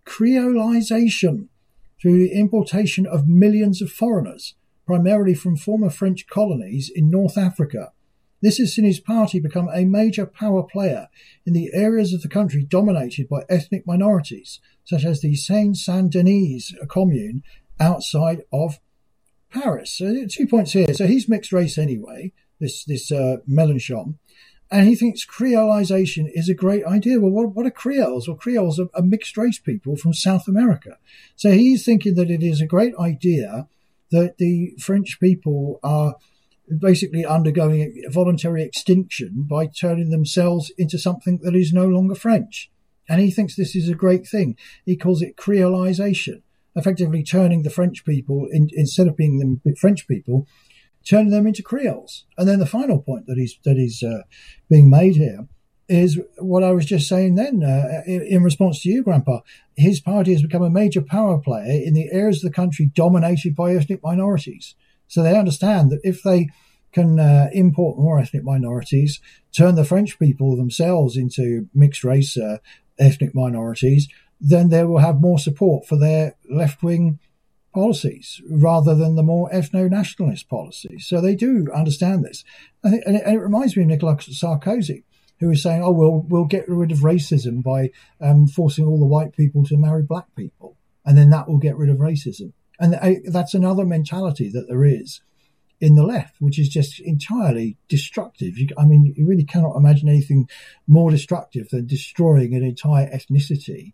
creolization through the importation of millions of foreigners, primarily from former French colonies in North Africa. This has seen his party become a major power player in the areas of the country dominated by ethnic minorities, such as the Seine-Saint-Denis commune outside of Paris. So 2 points here. So he's mixed race anyway, this Mélenchon, and he thinks creolization is a great idea. Well, what are Creoles? Well, Creoles are mixed race people from South America. So he's thinking that it is a great idea that the French people are basically undergoing voluntary extinction by turning themselves into something that is no longer French. And he thinks this is a great thing. He calls it creolization, effectively turning the French people, instead of being the French people, turning them into Creoles. And then the final point that is being made here is what I was just saying then in response to you, Grandpa. His party has become a major power player in the areas of the country dominated by ethnic minorities. So they understand that if they can import more ethnic minorities, turn the French people themselves into mixed race ethnic minorities, then they will have more support for their left-wing policies rather than the more ethno-nationalist policies. So they do understand this. And it reminds me of Nicolas Sarkozy, who was saying, we'll get rid of racism by forcing all the white people to marry black people, and then that will get rid of racism. And that's another mentality that there is in the left, which is just entirely destructive. You really cannot imagine anything more destructive than destroying an entire ethnicity.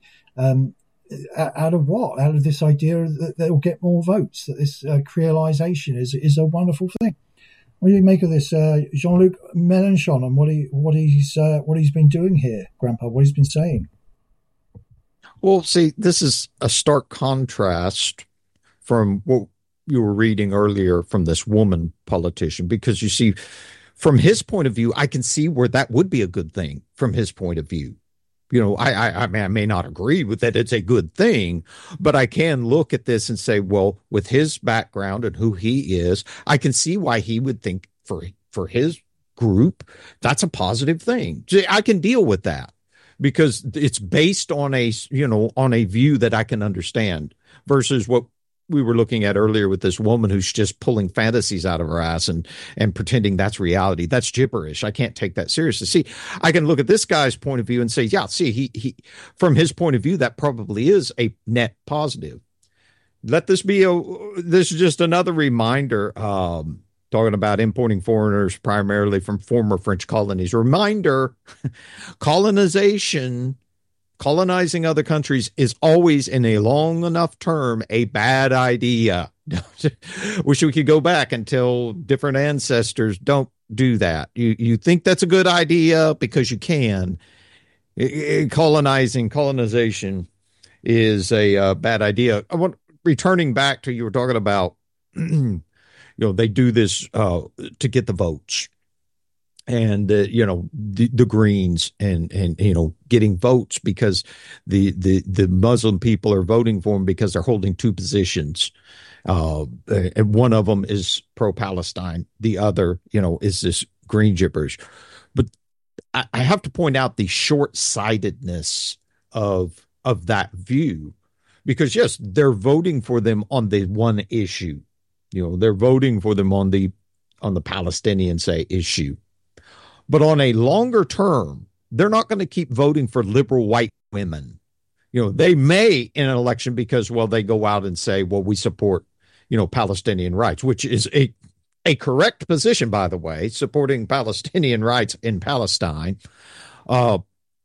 Out of what? Out of this idea that they'll get more votes, that this creolization is a wonderful thing. What do you make of this, Jean-Luc Mélenchon, and what he's been doing here, Grandpa? What he's been saying? Well, see, this is a stark contrast from what you were reading earlier from this woman politician, because you see, from his point of view, I can see where that would be a good thing from his point of view. I may not agree with that it's a good thing, but I can look at this and say, well, with his background and who he is, I can see why he would think for his group, that's a positive thing. I can deal with that because it's based on a view that I can understand versus what we were looking at earlier with this woman who's just pulling fantasies out of her ass and pretending that's reality. That's gibberish. I can't take that seriously. See, I can look at this guy's point of view and say, yeah, see, he from his point of view, that probably is a net positive. Let this be this is just another reminder, talking about importing foreigners primarily from former French colonies. Reminder, colonizing other countries is always, in a long enough term, a bad idea. Wish we could go back and tell different ancestors, don't do that. You think that's a good idea because you can. Colonization is a bad idea. I want to returning back to, you were talking about, they do this to get the votes, and the Greens and getting votes because the Muslim people are voting for them because they're holding two positions. And one of them is pro-Palestine. The other, is this green gibberish. But I have to point out the short-sightedness of that view, because yes, they're voting for them on the one issue. They're voting for them on the Palestinian, say, issue. But on a longer term, they're not going to keep voting for liberal white women. They may in an election because, well, they go out and say, well, we support, Palestinian rights, which is a correct position, by the way, supporting Palestinian rights in Palestine. But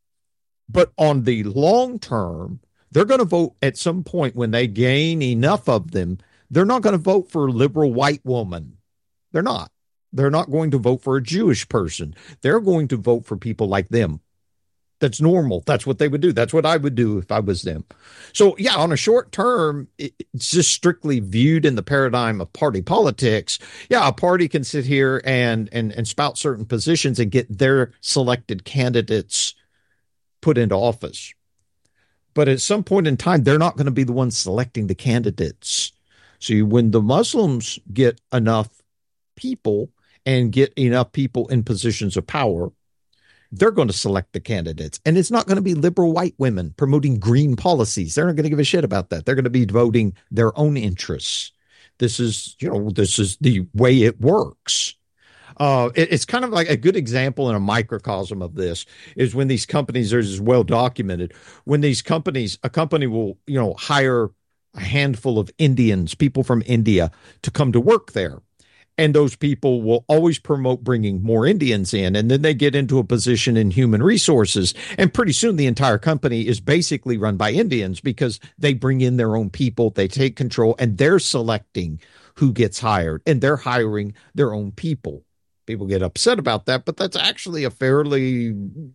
on the long term, they're going to vote at some point when they gain enough of them. They're not going to vote for a liberal white woman. They're not. They're not going to vote for a Jewish person. They're going to vote for people like them. That's normal. That's what they would do. That's what I would do if I was them. So, yeah, on a short term, it's just strictly viewed in the paradigm of party politics. Yeah, a party can sit here and spout certain positions and get their selected candidates put into office. But at some point in time, they're not going to be the ones selecting the candidates. So when the Muslims get enough people and get enough people in positions of power, they're going to select the candidates. And it's not going to be liberal white women promoting green policies. They're not going to give a shit about that. They're going to be voting their own interests. This is the way it works. It's kind of like a good example and a microcosm of this is when these companies are as well documented. When these companies, a company will, hire a handful of Indians, people from India, to come to work there. And those people will always promote bringing more Indians in. And then they get into a position in human resources. And pretty soon the entire company is basically run by Indians because they bring in their own people. They take control and they're selecting who gets hired and they're hiring their own people. People get upset about that, but that's actually a fairly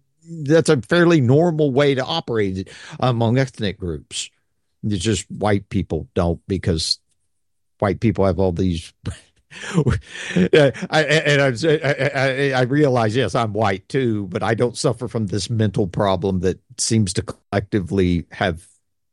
normal way to operate it among ethnic groups. It's just white people don't, because white people have all these... I realize, yes, I'm white too, but I don't suffer from this mental problem that seems to collectively have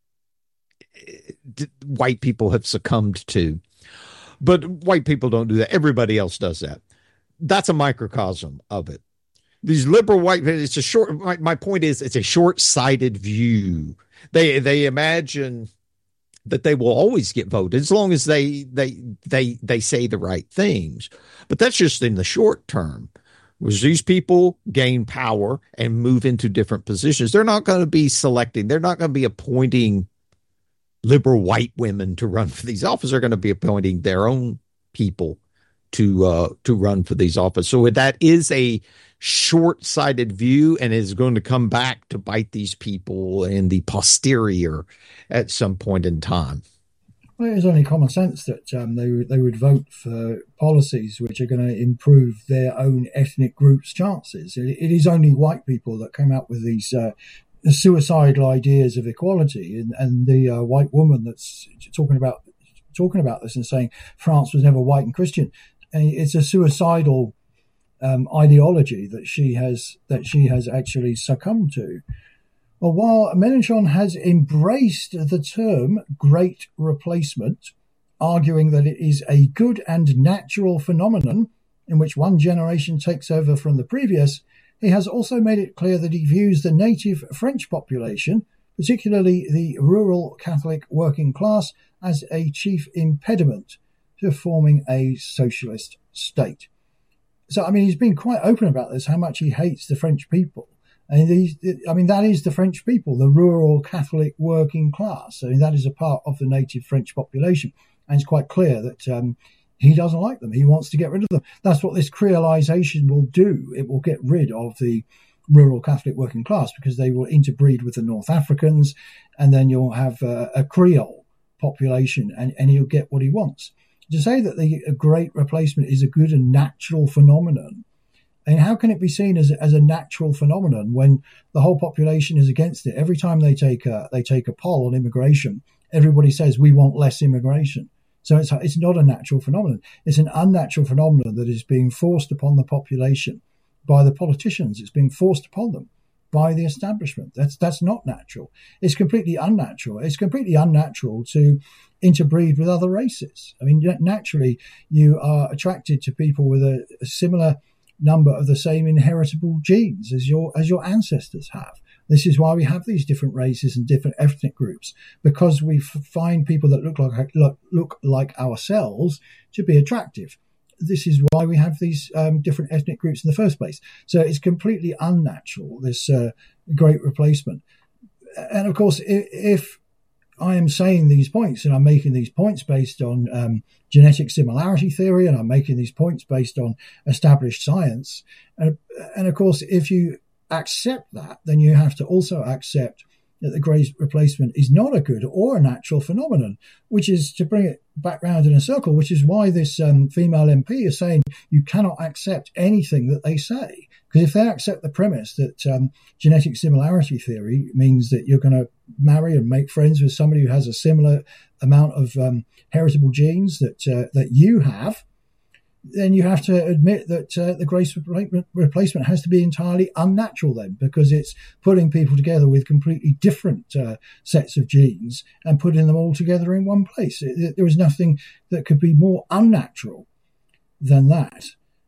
white people have succumbed to. But white people don't do that. Everybody else does that. That's a microcosm of it. These liberal white, my point is, it's a short-sighted view. They imagine that they will always get voted as long as they say the right things. But that's just in the short term. As these people gain power and move into different positions, they're not going to be selecting. They're not going to be appointing liberal white women to run for these offices. They're going to be appointing their own people to run for these offices. So that is a short-sighted view and is going to come back to bite these people in the posterior at some point in time. Well, it's only common sense that they would vote for policies which are going to improve their own ethnic group's chances. It is only white people that came up with these suicidal ideas of equality, and the white woman that's talking about this and saying France was never white and Christian. And it's a suicidal ideology that she has actually succumbed to. Well, while Mélenchon has embraced the term "great replacement," arguing that it is a good and natural phenomenon in which one generation takes over from the previous, he has also made it clear that he views the native French population, particularly the rural Catholic working class, as a chief impediment to forming a socialist state. So, I mean, he's been quite open about this, how much he hates the French people. And that is the French people, the rural Catholic working class. I mean, that is a part of the native French population. And it's quite clear that he doesn't like them. He wants to get rid of them. That's what this creolization will do. It will get rid of the rural Catholic working class because they will interbreed with the North Africans, and then you'll have a Creole population, and he'll get what he wants. To say that the great replacement is a good and natural phenomenon, and how can it be seen as a natural phenomenon when the whole population is against it? Every time they take a poll on immigration, everybody says we want less immigration. So it's not a natural phenomenon. It's an unnatural phenomenon that is being forced upon the population by the politicians. It's being forced upon them by the establishment. That's not natural. It's completely unnatural. It's completely unnatural to interbreed with other races. I mean, naturally, you are attracted to people with a similar number of the same inheritable genes as your ancestors have. This is why we have these different races and different ethnic groups, because we find people that look like ourselves to be attractive. This is why we have these different ethnic groups in the first place. So it's completely unnatural, this great replacement. And of course, if I am saying these points, and I'm making these points based on genetic similarity theory, and I'm making these points based on established science, and of course, if you accept that, then you have to also accept that the great replacement is not a good or a natural phenomenon, which is, to bring it back round in a circle, which is why this female MP is saying you cannot accept anything that they say. Because if they accept the premise that genetic similarity theory means that you're going to marry and make friends with somebody who has a similar amount of heritable genes that you have, then you have to admit that the great replacement has to be entirely unnatural then, because it's putting people together with completely different sets of genes and putting them all together in one place. There is nothing that could be more unnatural than that.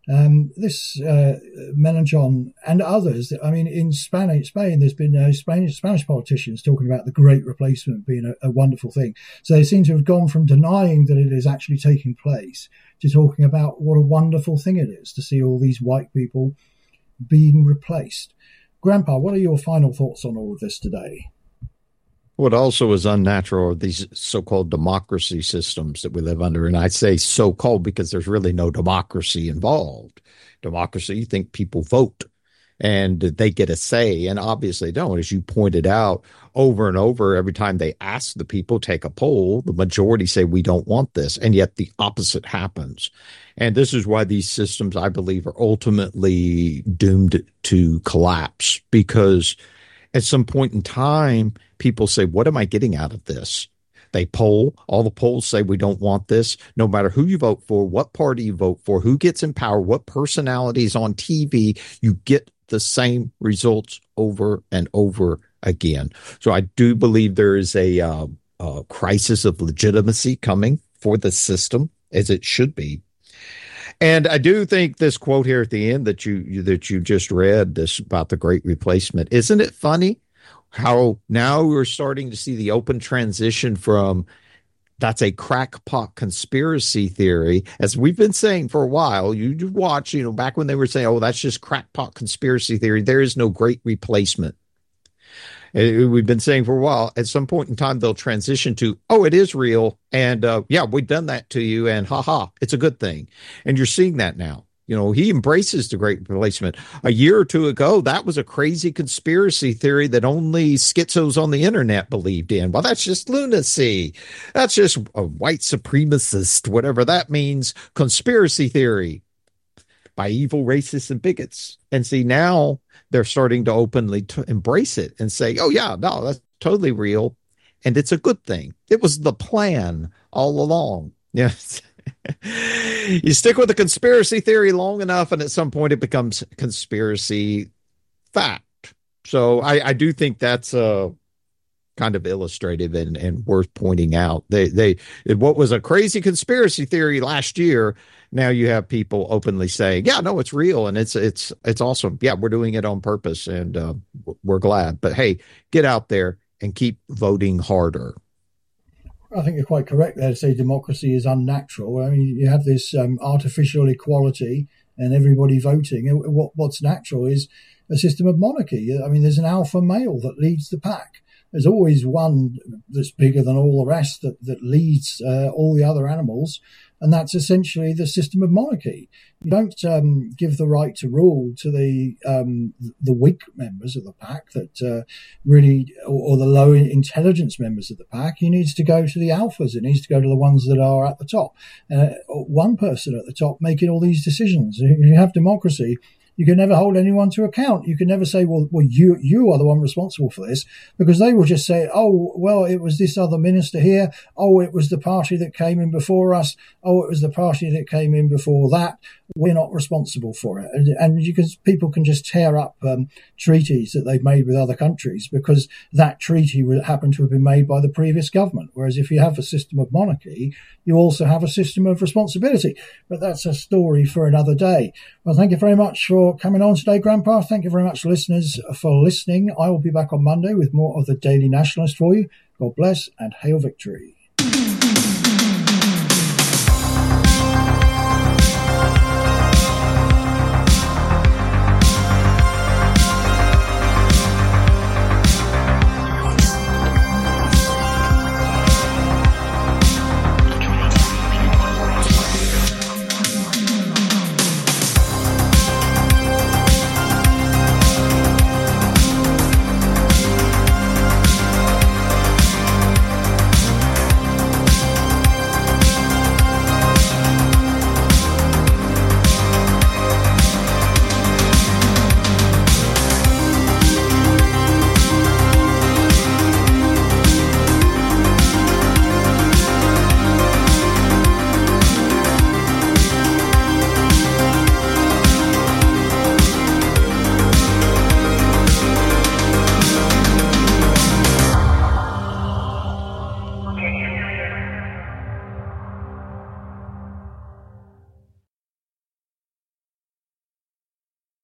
This Melanchon and others, I mean, in Spain, there's been Spanish politicians talking about the great replacement being a wonderful thing. So they seem to have gone from denying that it is actually taking place to talking about what a wonderful thing it is to see all these white people being replaced. Grandpa, what are your final thoughts on all of this today? What also is unnatural are these so-called democracy systems that we live under. And I say so-called because there's really no democracy involved. Democracy, you think people vote and they get a say, and obviously they don't. As you pointed out over and over, every time they ask the people, take a poll, the majority say we don't want this, and yet the opposite happens. And this is why these systems, I believe, are ultimately doomed to collapse, because at some point in time, people say, what am I getting out of this? They poll. All the polls say we don't want this. No matter who you vote for, what party you vote for, who gets in power, what personalities on TV, you get the same results over and over again. So I do believe there is a crisis of legitimacy coming for the system, as it should be. And I do think this quote here at the end that you just read, this about the great replacement, isn't it funny how now we're starting to see the open transition from that's a crackpot conspiracy theory, as we've been saying for a while. You watch, back when they were saying, oh, that's just crackpot conspiracy theory. There is no great replacement. We've been saying for a while, at some point in time, they'll transition to, oh, it is real. And yeah, we've done that to you. And it's a good thing. And you're seeing that now. He embraces the great replacement. A year or two ago, that was a crazy conspiracy theory that only schizos on the internet believed in. Well, that's just lunacy. That's just a white supremacist, whatever that means, conspiracy theory by evil racists and bigots. And see, now they're starting to openly embrace it and say, oh, yeah, no, that's totally real. And it's a good thing. It was the plan all along. Yes. You stick with the conspiracy theory long enough, and at some point it becomes conspiracy fact. So I do think that's kind of illustrative and worth pointing out. What was a crazy conspiracy theory last year, now you have people openly saying, yeah, no, it's real, and it's awesome. Yeah, we're doing it on purpose, and we're glad. But hey, get out there and keep voting harder. I think you're quite correct there to say democracy is unnatural. I mean, you have this artificial equality and everybody voting. What's natural is a system of monarchy. I mean, there's an alpha male that leads the pack. There's always one that's bigger than all the rest that leads all the other animals, and that's essentially the system of monarchy. You don't give the right to rule to the weak members of the pack that really, or the low intelligence members of the pack. He needs to go to the alphas. It needs to go to the ones that are at the top. One person at the top making all these decisions. If you have democracy, you can never hold anyone to account. You can never say, well, you are the one responsible for this, because they will just say, oh, well, it was this other minister here. Oh, it was the party that came in before us. Oh, it was the party that came in before that. We're not responsible for it. And people can just tear up treaties that they've made with other countries because that treaty happened to have been made by the previous government. Whereas if you have a system of monarchy, you also have a system of responsibility. But that's a story for another day. Well, thank you very much for coming on today, Grandpa. Thank you very much, listeners, for listening. I will be back on Monday with more of the Daily Nationalist for you. God bless and hail victory.